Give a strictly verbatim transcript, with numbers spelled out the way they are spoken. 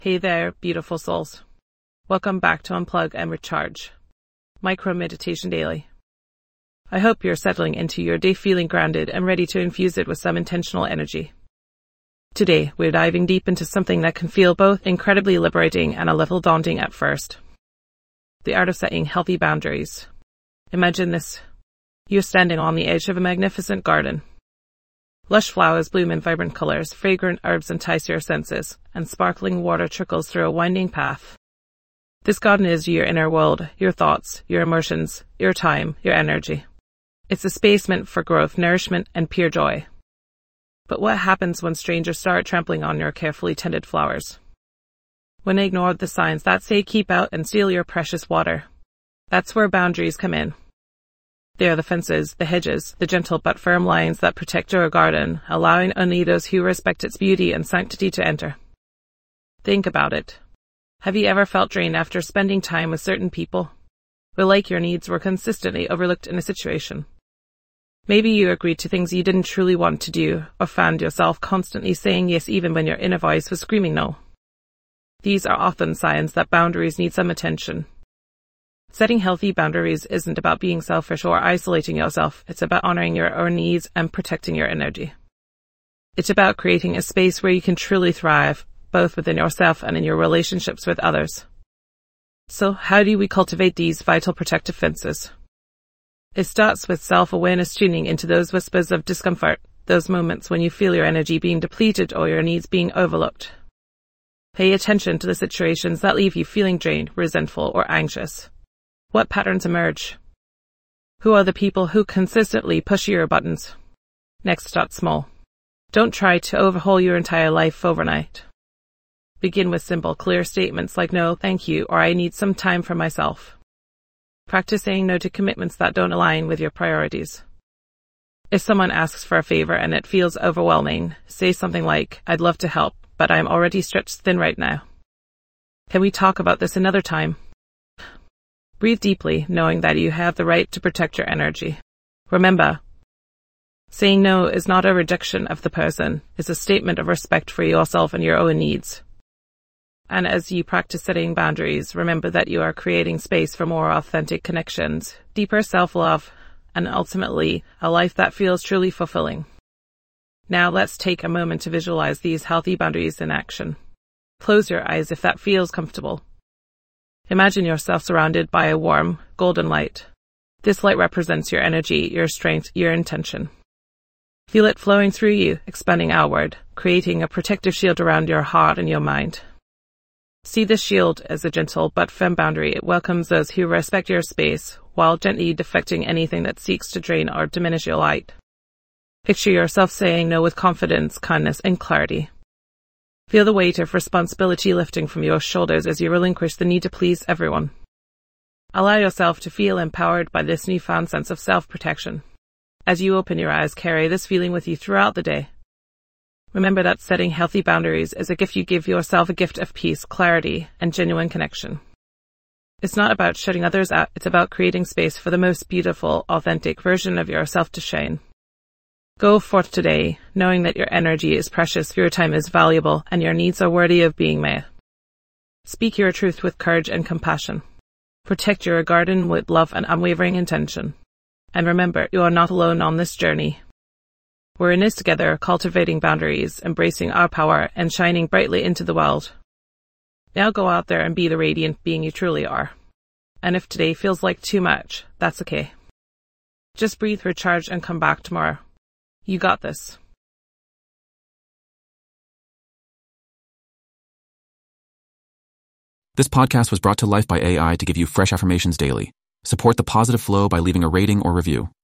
Hey there, beautiful souls. Welcome back to Unplug and Recharge, Micro Meditation Daily. I hope you're settling into your day feeling grounded and ready to infuse it with some intentional energy. Today, we're diving deep into something that can feel both incredibly liberating and a little daunting at first. The art of setting healthy boundaries. Imagine this. You're standing on the edge of a magnificent garden. Lush flowers bloom in vibrant colors, fragrant herbs entice your senses, and sparkling water trickles through a winding path. This garden is your inner world, your thoughts, your emotions, your time, your energy. It's a space meant for growth, nourishment, and pure joy. But what happens when strangers start trampling on your carefully tended flowers? When they ignore the signs that say keep out and steal your precious water? That's where boundaries come in. They are the fences, the hedges, the gentle but firm lines that protect your garden, allowing only those who respect its beauty and sanctity to enter. Think about it. Have you ever felt drained after spending time with certain people? Or like your needs were consistently overlooked in a situation? Maybe you agreed to things you didn't truly want to do, or found yourself constantly saying yes even when your inner voice was screaming no. These are often signs that boundaries need some attention. Setting healthy boundaries isn't about being selfish or isolating yourself. It's about honoring your own needs and protecting your energy. It's about creating a space where you can truly thrive, both within yourself and in your relationships with others. So, how do we cultivate these vital protective fences? It starts with self-awareness, tuning into those whispers of discomfort, those moments when you feel your energy being depleted or your needs being overlooked. Pay attention to the situations that leave you feeling drained, resentful, or anxious. What patterns emerge? Who are the people who consistently push your buttons? Next, start small. Don't try to overhaul your entire life overnight. Begin with simple, clear statements like no, thank you, or I need some time for myself. Practice saying no to commitments that don't align with your priorities. If someone asks for a favor and it feels overwhelming, say something like, I'd love to help, but I'm already stretched thin right now. Can we talk about this another time? Breathe deeply, knowing that you have the right to protect your energy. Remember, saying no is not a rejection of the person. It's a statement of respect for yourself and your own needs. And as you practice setting boundaries, remember that you are creating space for more authentic connections, deeper self-love, and ultimately, a life that feels truly fulfilling. Now let's take a moment to visualize these healthy boundaries in action. Close your eyes if that feels comfortable. Imagine yourself surrounded by a warm, golden light. This light represents your energy, your strength, your intention. Feel it flowing through you, expanding outward, creating a protective shield around your heart and your mind. See this shield as a gentle but firm boundary. It welcomes those who respect your space, while gently deflecting anything that seeks to drain or diminish your light. Picture yourself saying no with confidence, kindness, and clarity. Feel the weight of responsibility lifting from your shoulders as you relinquish the need to please everyone. Allow yourself to feel empowered by this newfound sense of self-protection. As you open your eyes, carry this feeling with you throughout the day. Remember that setting healthy boundaries is a gift you give yourself, a gift of peace, clarity, and genuine connection. It's not about shutting others out, it's about creating space for the most beautiful, authentic version of yourself to shine. Go forth today, knowing that your energy is precious, your time is valuable, and your needs are worthy of being met. Speak your truth with courage and compassion. Protect your garden with love and unwavering intention. And remember, you are not alone on this journey. We're in this together, cultivating boundaries, embracing our power, and shining brightly into the world. Now go out there and be the radiant being you truly are. And if today feels like too much, that's okay. Just breathe, recharge, and come back tomorrow. You got this. This podcast was brought to life by A I to give you fresh affirmations daily. Support the positive flow by leaving a rating or review.